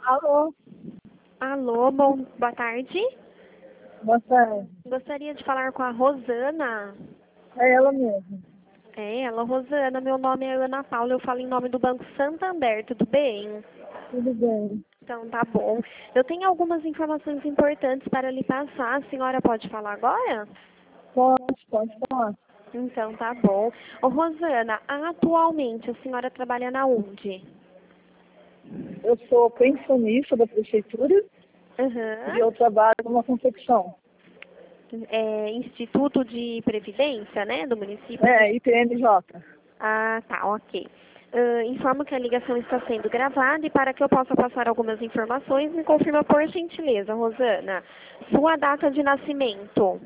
Alô, Alô, boa tarde. boa tarde. Gostaria de falar com a Rosana. É ela mesmo. É ela, Rosana. Meu nome é Ana Paula. Eu falo em nome do Banco Santander. Tudo bem? Tudo bem? Então, tá bom. Eu tenho algumas informações importantes para lhe passar. A senhora pode falar agora? Pode falar. Então, tá bom. Ô, Rosana, atualmente a senhora trabalha na onde? Eu sou pensionista da prefeitura e Aham. eu trabalho numa confecção. É Instituto de Previdência, né, do município de... É, IPMJ. Ah, tá, ok. Informo que a ligação está sendo gravada e para que eu possa passar algumas informações, me confirma por gentileza, Rosana. Sua data de nascimento.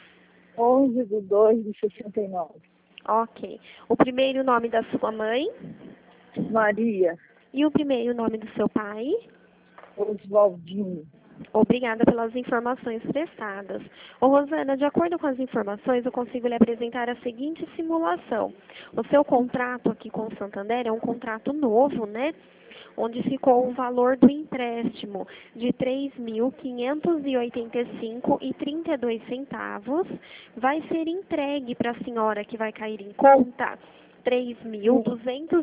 11/2/69. Ok. O primeiro nome da sua mãe Maria e o primeiro nome do seu pai. Oswaldinho. Obrigada pelas informações prestadas. Ô, Rosana, de acordo com as informações, eu consigo lhe apresentar a seguinte simulação. O seu contrato aqui com o Santander é um contrato novo, né? Onde ficou o valor do empréstimo de R$ 3.585,32. Vai ser entregue para a senhora que vai cair em conta R$ Sim,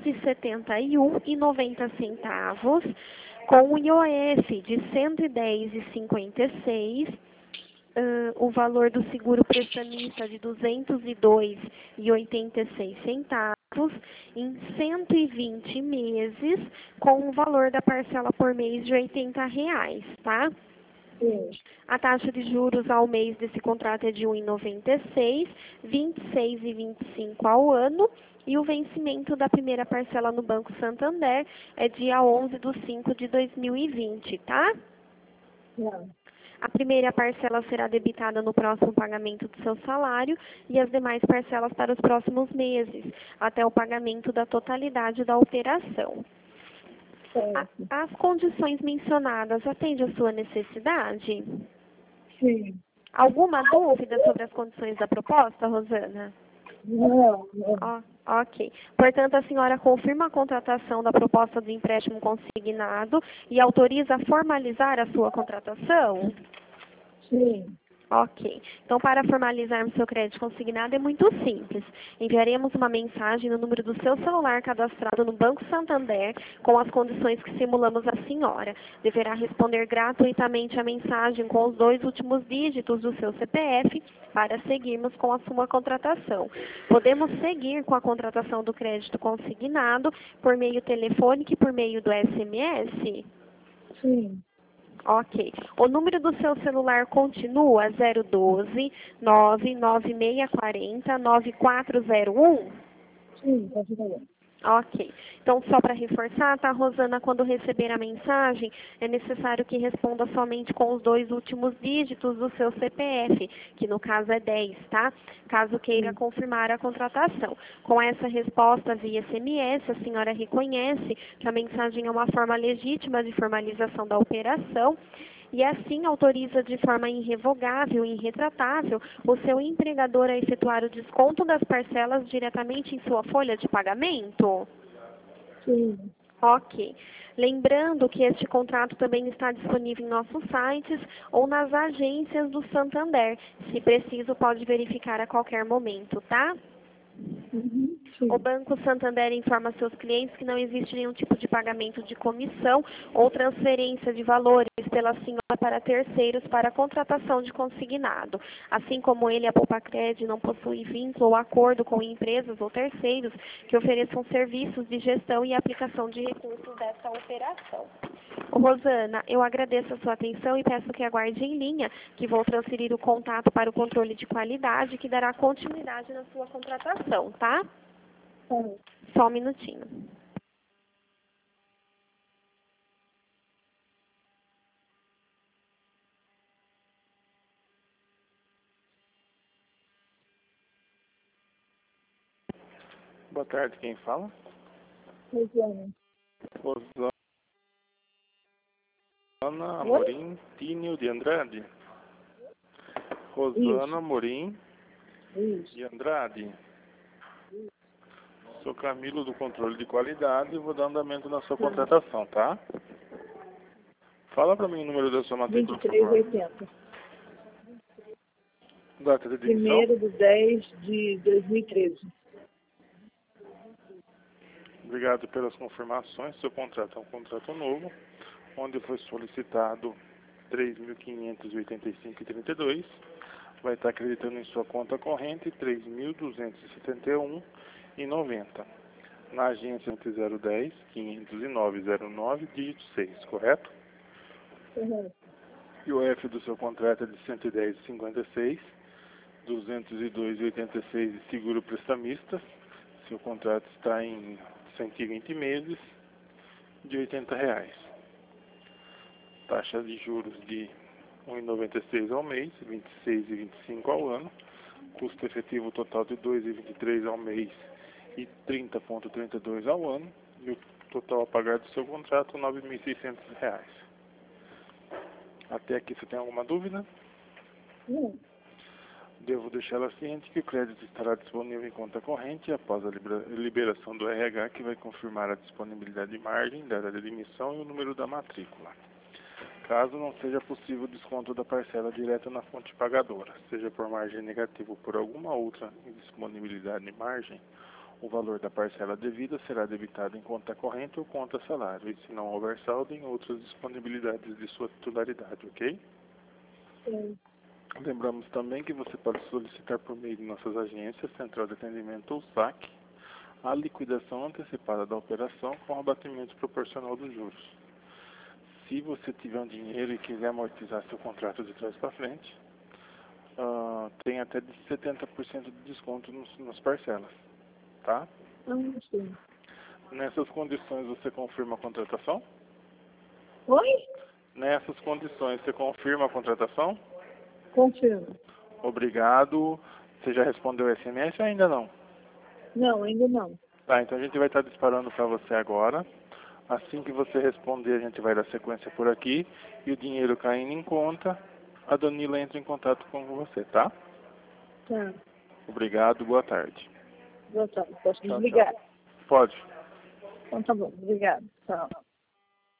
3.279,90, com o IOF de 110,56, o valor do seguro prestamista de 202,86 centavos, em 120 meses, com o valor da parcela por mês de R$ 80, tá? sim. A taxa de juros ao mês desse contrato é de 1,96, 26,25 ao ano, e o vencimento da primeira parcela no Banco Santander é dia 11/5/2020, tá? Não. A primeira parcela será debitada no próximo pagamento do seu salário e as demais parcelas para os próximos meses, até o pagamento da totalidade da operação. Certo. As condições mencionadas atendem à sua necessidade? Sim. Alguma dúvida sobre as condições da proposta, Rosana? Não, não. Ok. Portanto, a senhora confirma a contratação da proposta do empréstimo consignado e autoriza a formalizar a sua contratação? Sim. Ok. Então, para formalizarmos seu crédito consignado é muito simples. Enviaremos uma mensagem no número do seu celular cadastrado no Banco Santander com as condições que simulamos à senhora. Deverá responder gratuitamente a mensagem com os 2 últimos dígitos do seu CPF para seguirmos com a sua contratação. Podemos seguir com a contratação do crédito consignado por meio telefônico e por meio do SMS? Sim. Ok. O número do seu celular continua 012 99640 9401? Sim, pode falar. Ok. Então, só para reforçar, tá, Rosana, quando receber a mensagem, é necessário que responda somente com os 2 últimos dígitos do seu CPF, que no caso é 10, tá? Caso queira Sim. confirmar a contratação. Com essa resposta via SMS, a senhora reconhece que a mensagem é uma forma legítima de formalização da operação e assim autoriza de forma irrevogável e irretratável o seu empregador a efetuar o desconto das parcelas diretamente em sua folha de pagamento? Sim. Ok. Lembrando que este contrato também está disponível em nossos sites ou nas agências do Santander. Se preciso, pode verificar a qualquer momento, tá? Uhum. O Sim. Banco Santander informa seus clientes que não existe nenhum tipo de pagamento de comissão ou transferência de valores pela senhora para terceiros para a contratação de consignado. Assim como ele, a Boopacred não possui vínculo ou acordo com empresas ou terceiros que ofereçam serviços de gestão e aplicação de recursos dessa operação. Ô, Rosana, eu agradeço a sua atenção e peço que aguarde em linha, que vou transferir o contato para o controle de qualidade, que dará continuidade na sua contratação, tá? Tá. Só um minutinho. Boa tarde, quem fala? Rosana. Rosana Oi? Amorim Tínio de Andrade. Isso. Rosana Amorim Isso. de Andrade. Sou Camilo do controle de qualidade e vou dar andamento na sua Sim. contratação, tá? Fala para mim o número da sua matrícula, por favor. 2380. Data de demissão. 1º de 10 de 2013. Obrigado pelas confirmações. Seu contrato é um contrato novo, onde foi solicitado R$ 3.585,32. Vai estar acreditando em sua conta corrente R$ 3.271,90. Na agência 010-509-09, dígito 6, correto? Correto. E o F do seu contrato é de 110,56, 202,86 de seguro prestamista. Seu contrato está em 120 meses de R$ 80. Taxa de juros de 1,96 ao mês, 26,25 ao ano. Custo efetivo total de 2,23 ao mês e 30,32 ao ano. E o total a pagar do seu contrato, R$ 9.600. Até aqui você tem alguma dúvida? Não. Devo deixá-la ciente que o crédito estará disponível em conta corrente após a liberação do RH, que vai confirmar a disponibilidade de margem, data de emissão e o número da matrícula. Caso não seja possível o desconto da parcela direta na fonte pagadora, seja por margem negativa ou por alguma outra indisponibilidade de margem, o valor da parcela devida será debitado em conta corrente ou conta salário, e se não houver saldo, em outras disponibilidades de sua titularidade, ok? Sim. Lembramos também que você pode solicitar por meio de nossas agências, Central de Atendimento ou SAC, a liquidação antecipada da operação com abatimento proporcional dos juros. Se você tiver um dinheiro e quiser amortizar seu contrato de trás para frente, tem até de 70% de desconto nas parcelas, tá? Sim. Nessas condições você confirma a contratação? Oi? Nessas condições você confirma a contratação? Confirmo. Obrigado. Você já respondeu o SMS ou ainda não? Não, ainda não. Tá, então a gente vai estar disparando para você agora. Assim que você responder, a gente vai dar sequência por aqui. E o dinheiro caindo em conta, a Danila entra em contato com você, tá? Tá. Obrigado, boa tarde. Boa tarde. Posso Tchau, desligar? tchau. Pode. Então tá bom. Obrigado. Tchau.